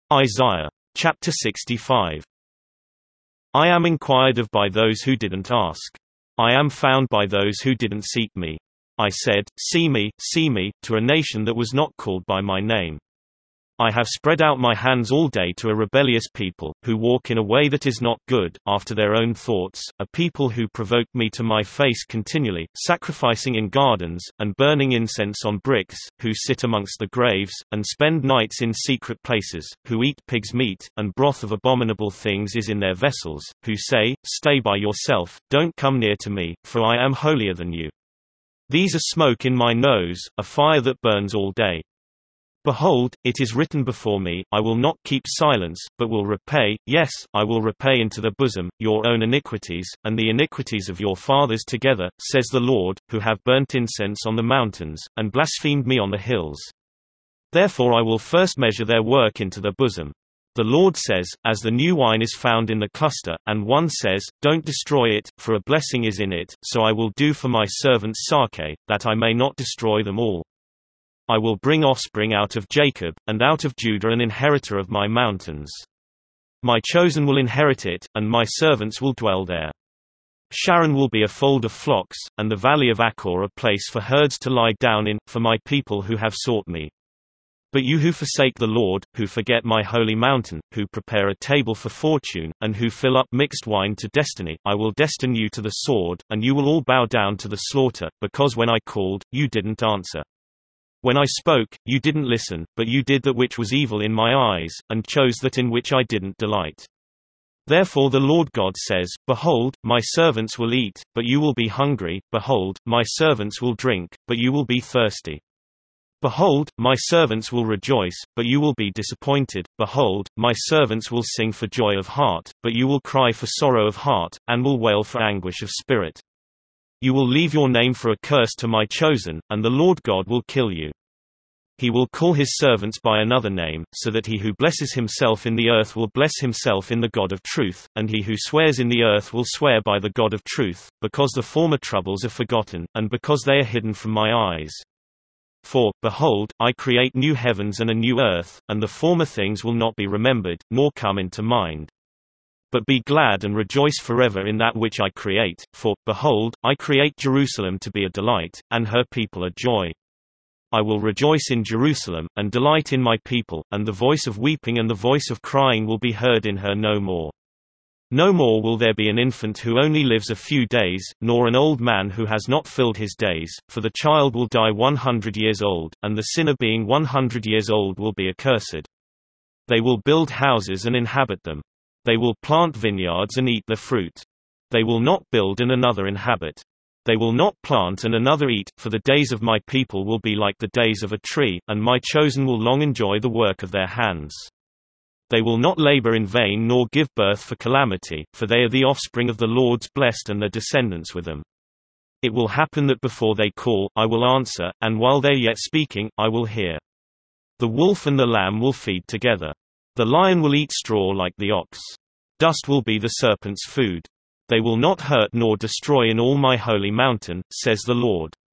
Isaiah. Chapter 65. I am inquired of by those who didn't ask. I am found by those who didn't seek me. I said, see me, to a nation that was not called by my name. I have spread out my hands all day to a rebellious people, who walk in a way that is not good, after their own thoughts, a people who provoke me to my face continually, sacrificing in gardens, and burning incense on bricks, who sit amongst the graves, and spend nights in secret places, who eat pig's meat, and broth of abominable things is in their vessels, who say, stay by yourself, don't come near to me, for I am holier than you. These are smoke in my nose, a fire that burns all day. Behold, it is written before me, I will not keep silence, but will repay, yes, I will repay into the bosom, your own iniquities, and the iniquities of your fathers together, says the Lord, who have burnt incense on the mountains, and blasphemed me on the hills. Therefore I will first measure their work into the bosom. The Lord says, as the new wine is found in the cluster, and one says, don't destroy it, for a blessing is in it, so I will do for my servant Sake, that I may not destroy them all. I will bring offspring out of Jacob, and out of Judah an inheritor of my mountains. My chosen will inherit it, and my servants will dwell there. Sharon will be a fold of flocks, and the valley of Achor a place for herds to lie down in, for my people who have sought me. But you who forsake the Lord, who forget my holy mountain, who prepare a table for fortune, and who fill up mixed wine to destiny, I will destine you to the sword, and you will all bow down to the slaughter, because when I called, you didn't answer. When I spoke, you didn't listen, but you did that which was evil in my eyes, and chose that in which I didn't delight. Therefore the Lord God says, behold, my servants will eat, but you will be hungry, behold, my servants will drink, but you will be thirsty. Behold, my servants will rejoice, but you will be disappointed, behold, my servants will sing for joy of heart, but you will cry for sorrow of heart, and will wail for anguish of spirit. You will leave your name for a curse to my chosen, and the Lord God will kill you. He will call his servants by another name, so that he who blesses himself in the earth will bless himself in the God of truth, and he who swears in the earth will swear by the God of truth, because the former troubles are forgotten, and because they are hidden from my eyes. For, behold, I create new heavens and a new earth, and the former things will not be remembered, nor come into mind. But be glad and rejoice forever in that which I create, for, behold, I create Jerusalem to be a delight, and her people a joy. I will rejoice in Jerusalem, and delight in my people, and the voice of weeping and the voice of crying will be heard in her no more. No more will there be an infant who only lives a few days, nor an old man who has not filled his days, for the child will die 100 years old, and the sinner being 100 years old will be accursed. They will build houses and inhabit them. They will plant vineyards and eat the fruit. They will not build and another inhabit. They will not plant and another eat, for the days of my people will be like the days of a tree, and my chosen will long enjoy the work of their hands. They will not labor in vain nor give birth for calamity, for they are the offspring of the Lord's blessed and their descendants with them. It will happen that before they call, I will answer, and while they are yet speaking, I will hear. The wolf and the lamb will feed together. The lion will eat straw like the ox. Dust will be the serpent's food. They will not hurt nor destroy in all my holy mountain, says the Lord.